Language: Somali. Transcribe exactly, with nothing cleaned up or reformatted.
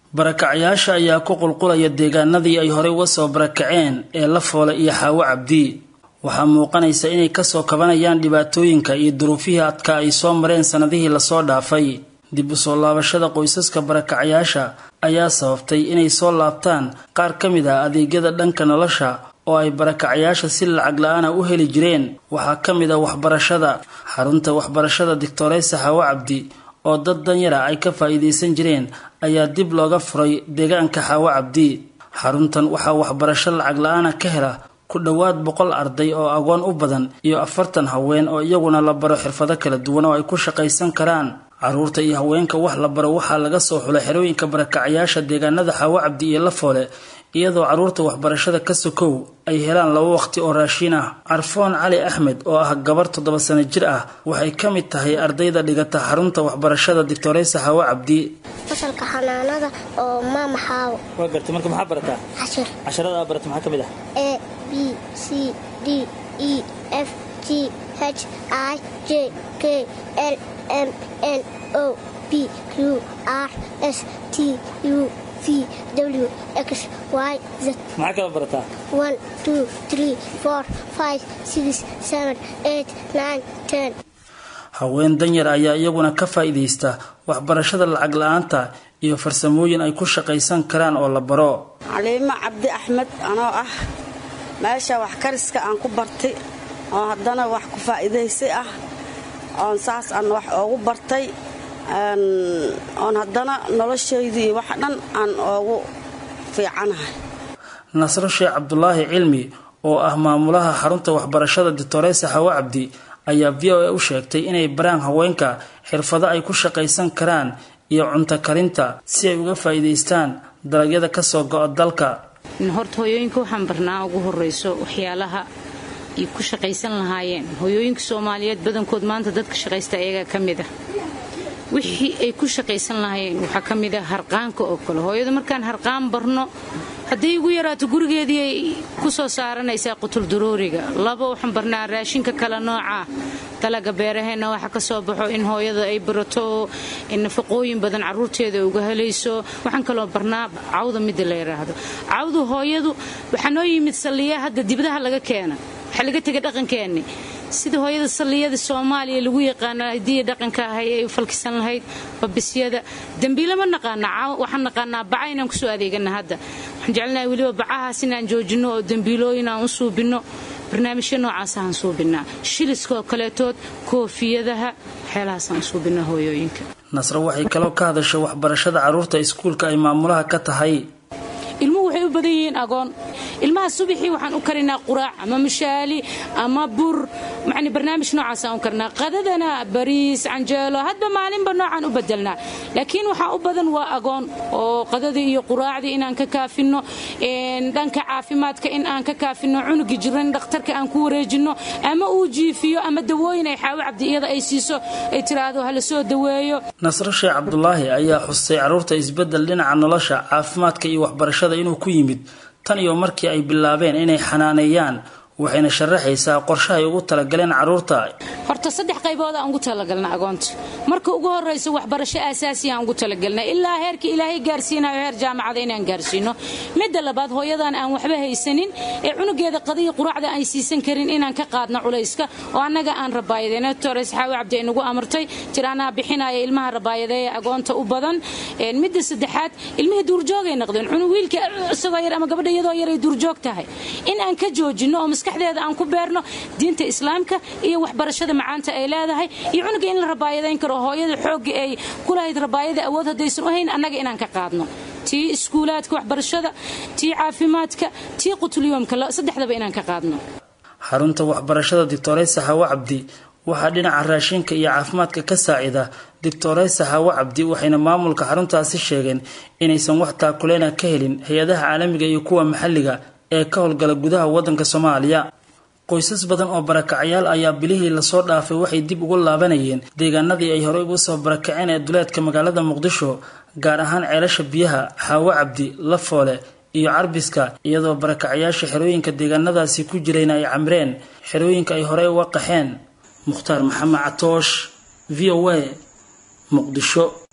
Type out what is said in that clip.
barakacayaasha ayaa ku qulqulaya deegaanadii ay horey uga soo barakaceen ee Lafoole iyo Xaawo Cabdi waxaa muuqanaysa inay ka soo kabanayaan dhibaatooyinka iyo duruufihii adka ay soo mareen sanadihii la soo dhaafay dib u soo laabashada qoysaska barakacayaasha ayaa sababtay inay soo laabtaan qaar ka mid ah adeegyada dhanka nolosha oo ay barakacayaasha si lacag la'aan ah u heli jireen waxaa ka mid ah waxbarashada xarunta waxbarashada Doctoressa Xaawo Cabdi oo dad danyar ah ay ka faa'iideysan jireen ayaa dib looga furay deegaanka Xaawo Cabdi xaruntan waxa waxbarasho lacag la'aan ah ka hela ku dhawaad boqol arday oo aqoon u badan iyo afartan haween oo iyaguna la baro xirfado kala duwan oo ay ku shaqaysan karaan caruurta iyo haweenka wax la baro waxa laga soo xulay xerooyinka barakacayaasha deegaanada Xaawo Cabdi iyo Lafoole iyadoo caruurta waxbarashada ka sokow ay helaan laba waqti oo raashin ah Arfoon Cali Ahmed oo ah gabar toddoba sano jir ah waxay ka mid tahay ardayda dhigata xarunta waxbarashada Doctoressa Xaawo Cabdi fasalka xanaanada oo maama Xaawo waa gartay marka maxaa barataa cashar casharada barata maxaa kamid ah A B C D E F G H I J K L M N O P Q R S T U V W X Y Z maxaa kala barataa one two three four five six seven eight nine ten haween danyar ayaa iyaguna ka faa'iideysta waxbarashada lacag la'aanta iyo farsamooyin ay ku shaqaysan karaan oo la baro Caleema Cabdi Axmed anoo ah meesha wax kariska aan ku bartay oo haddana wax ku faa'iideysay ah oo saas aan wax ugu bartay aan on haddana nolosheedii wax dhan aan ugu fiicanahay Nasro Sheekh Cabdullaahi Cilmi oo ah maamulaha xarunta waxbarashada Doctoressa Xaawo Cabdi ayaa V O A u sheegtay inay baraan haweenka xirfado ay ku shaqaysan karaan iyo cunto karinta si ay uga faa'iideystaan dalagyada ka soo go'o dalka in horta hooyooyinka waxaan barnaa ugu horeyso waxyaalaha ay ku shaqaysan lahaayeen hooyooyinka Soomaaliyeed badankood maanta dadka shaqaysta ayaga kamid ah wixii ay ku shaqaysan lahaayeen waxa kamid ah harqaanka oo kale hooyada markaan harqaan barno haddii ugu yaraato gurigeedii ay ku soo saaranaysaa qutul daruuriga laba waxaan barnaa raashinka kala nooca talaga beeraheena waxa ka soo baxo in hooyada ay barato in nafaqooyin badan caruurteeda uga helayso waxaan kaloo barnaa cawda mid la yiraahdo cawdu hooyadu waxa noo yimid saliya hadda dibadaha laga keena waxa laga tagay dhaqankeena sida hooyada saliyada Soomaaliya lagu yaqaan hadii dhaqanka ahay ay falkisan lahayd babisyada dambiila ma naqaana waxaan naqaanaa bacaynan ku soo adeegana hadda waxaan jecelnahay waliba bacahaas inaan joojino oo dambiilooyin aan u suubino barnaamijyo noocaas aan suubinaa shiliska kaleetood koofiyadaha xeelahaas aan suubinaa hooyooyinka Nasro waxay kaloo ka hadashay waxbarashada caruurta iskuulka ay maamulaha ka tahay ilmuhu waxay u badan yihiin aqoon ilmaha subaxii waxaan u karinaa quraac ama mishaali ama bur macni barnaamij noocaas aan u karnaa qadadana bariis canjeelo hadba maalinba noocan u bedelnaa laakiin waxa u badan waa aqoon oo qadada iyo quraacdi inaan ka kaafino in dhanka caafimaadka in aan ka kaafino cunuga jiran dhakhtarka aan ku wareejino ama uu jiifiyo ama dawooyin ay Xaawo Cabdi iyada ay siiso ay tiraado hala soo daweeyo Nasro Sheekh Cabdullaahi ayaa xusay caruurta isbedel dhinaca nolosha caafimaadka iyo waxbarashada inuu ku yimid tan iyo markii ay bilaabeen inay xanaaneeyaan waxayna sharaxaysaa qorshaha ay ugu talagaleen caruurta horta saddex qaybood aan ugu talagalnaa agoonta marka ugu horeyso waxbarasho asaasi aan ugu talagalnaa ilaa heerka Ilaahay gaarsiinayo heer jaamacada inaan gaarsiino midda labaad hooyadan aan waxba haysanin ee cunugeeda qadiyo quraacda ay siisan karin inaan ka qaadno culayska oo anaga aan rabaayadeyna Doctoressa Xaawo Cabdi inagu amartay tiraana bixinaya ilmaha rabaayadaya agoonta u badan ee midda saddexaad ilmaha duurjoogay noqdeen cunug wiilka isagoo yar ama gabadha iyadoo yar ay duurjoog tahay in aan ka joojino oo maskaxdeeda aan ku beerno diinta islaamka iyo waxbarashada macaanta ay leedahay iyo cunuga in la rabaayadeyn karo hooyada xoog ay ku lahayd rabaayada awood hadaysan u hayn anaga inaan ka qaadno tii iskuulaadka waxbarashada tii caafimaadka tii qutuliyoomka saddexdaba inaan ka qaadno xarunta waxbarashada Doctoressa Xaawo Cabdi waxa dhinaca raashinka iyo caafimaadka ka saacida Doctoressa Xaawo Cabdi waxayna maamulka xaruntaasi sheegeen inaysan wax taakuleena ka helin hay'adaha caalamiga iyo kuwa maxalliga ee ka howlgala gudaha wadanka Soomaaliya qoysas badan oo barakacayaal ayaa bilihii la soo dhaafay waxay dib ugu laabanayeen deegaanadii ay hore uga soo barakaceen ee duleedka magaalada Muqdisho gaar ahaan ceelasha biyaha Xaawo Cabdi Lafoole iyo Carbiska iyadoo barakacayaasha xerooyinka deegaanadaasi ku jireen ay camreen xerooyinka ay hore uga qaxeen Mukhtaar Maxamed Catoosh V O A Muqdisho.